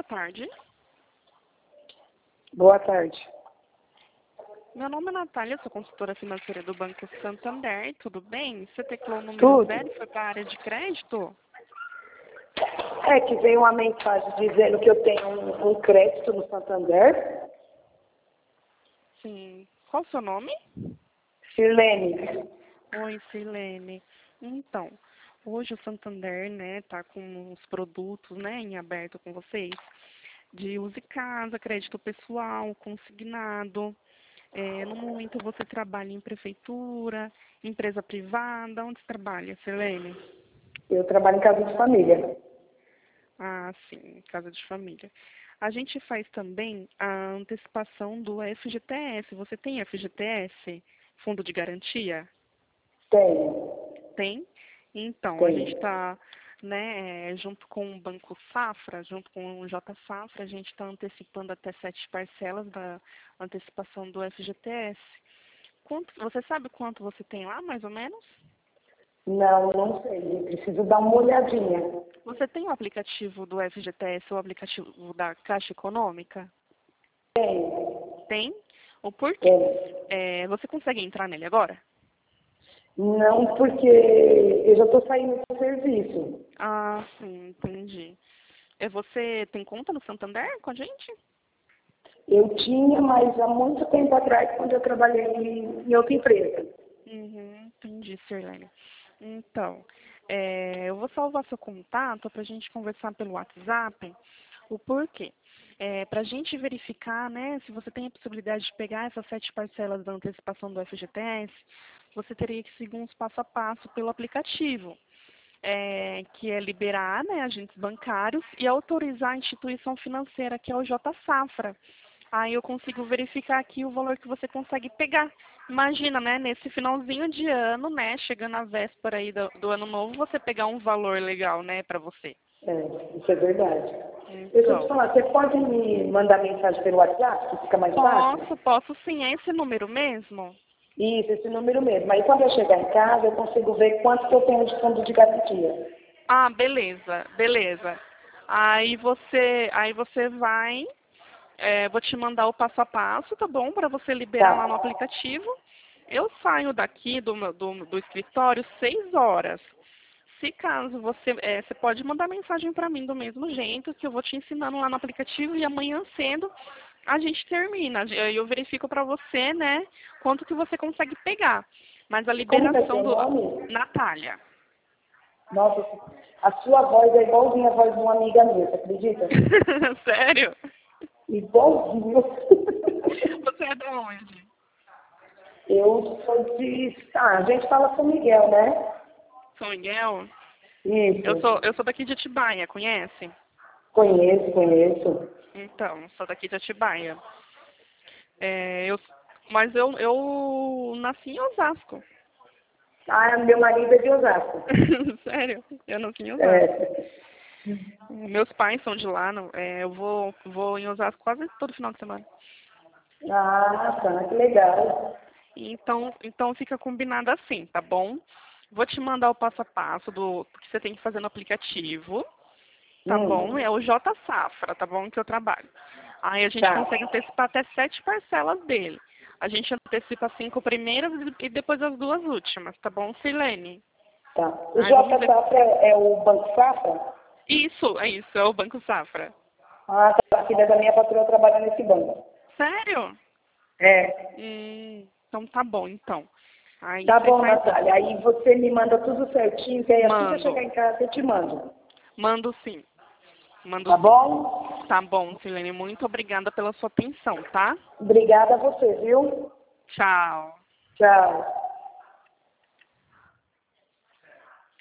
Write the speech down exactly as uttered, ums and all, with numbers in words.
boa tarde. Boa tarde. Meu nome é Natália, sou consultora financeira do Banco Santander, tudo bem? Você teclou o número Tudo. zero e foi para a área de crédito? É que veio uma mensagem dizendo que eu tenho um, um crédito no Santander. Sim. Qual o seu nome? Silene. Oi, Silene. Então, hoje o Santander, né, tá com os produtos, né, em aberto com vocês, de use casa, crédito pessoal, consignado. É, no momento você trabalha em prefeitura, empresa privada, onde você trabalha, Silene? Eu trabalho em casa de família. Ah, sim, casa de família. A gente faz também a antecipação do F G T S. Você tem F G T S? Fundo de Garantia? Tenho. Tem? Então, a gente Tenho. está, né, junto com o Banco Safra, junto com o J Safra, a gente está antecipando até sete parcelas da antecipação do F G T S. Quanto, você sabe quanto você tem lá, mais ou menos? Não, não sei. Eu preciso dar uma olhadinha. Você tem o aplicativo do F G T S, o aplicativo da Caixa Econômica? Tenho. Tem? O porquê? Tenho. É, você consegue entrar nele agora? Não, porque eu já estou saindo do serviço. Ah, sim, entendi. É, você tem conta no Santander com a gente? Eu tinha, mas há muito tempo atrás, quando eu trabalhei em outra empresa. Uhum, entendi, Sirlene. Então, é, eu vou salvar seu contato para a gente conversar pelo WhatsApp. O porquê? É, para a gente verificar, né, se você tem a possibilidade de pegar essas sete parcelas da antecipação do F G T S, você teria que seguir uns passo a passo pelo aplicativo, é, que é liberar, né, agentes bancários e autorizar a instituição financeira, que é o J Safra. Aí eu consigo verificar aqui o valor que você consegue pegar. Imagina, né, nesse finalzinho de ano, né, chegando a véspera aí do, do ano novo, você pegar um valor legal, né, para você. É, isso é verdade. Deixa eu te Então, falar, você pode me mandar mensagem pelo WhatsApp, que fica mais fácil? posso, posso sim, é esse número mesmo? Isso, esse número mesmo. Aí quando eu chegar em casa, eu consigo ver quanto que eu tenho de fundo de garantia. Ah, beleza, beleza. Aí você, aí você vai, é, vou te mandar o passo a passo, tá bom? Para você liberar lá no Tá, aplicativo. Eu saio daqui do, meu- do, do escritório seis horas. Se caso você, é, você pode mandar mensagem para mim do mesmo jeito, que eu vou te ensinando lá no aplicativo e amanhã cedo a gente termina. Aí eu verifico para você, né, quanto que você consegue pegar. Mas a como que é liberação seu do... nome? Natália. Nossa, a sua voz é igualzinha a voz de uma amiga minha, você acredita? Sério? Igualzinho. Você é de onde? Eu sou de... Ah, a gente fala São Miguel, né? São Miguel? Eu sou, Isso. eu sou daqui de Atibaia, conhece? Conheço, conheço. Então, sou daqui de Atibaia. É, eu, mas eu, eu nasci em Osasco. Ah, meu marido é de Osasco. Sério? Eu nasci em Osasco. É. Meus pais são de lá, não- é, eu vou, vou em Osasco quase todo final de semana. Ah, tá, que legal. Então, então fica combinado assim, tá bom? Vou te mandar o passo a passo do que você tem que fazer no aplicativo, tá bom? Hum, É o J Safra, tá bom? Que eu trabalho. Aí a gente tá, consegue antecipar até sete parcelas dele. A gente antecipa as cinco primeiras e depois as duas últimas, tá bom, Silene? tá. O Aí vamos J ver. Safra é é o Banco Safra? Isso, é isso, é o Banco Safra. Ah, tá. A filha da minha patroa trabalha nesse banco. Sério? É. Hum, então tá bom, então. Aí Tá você bom, faz Natália. Aí você me manda tudo certinho, que aí assim que eu Mando. chegar em casa eu te mando. Mando sim. Mando Tá sim. bom? Tá bom, Silene. Muito obrigada pela sua atenção, tá? Obrigada a você, viu? Tchau. Tchau.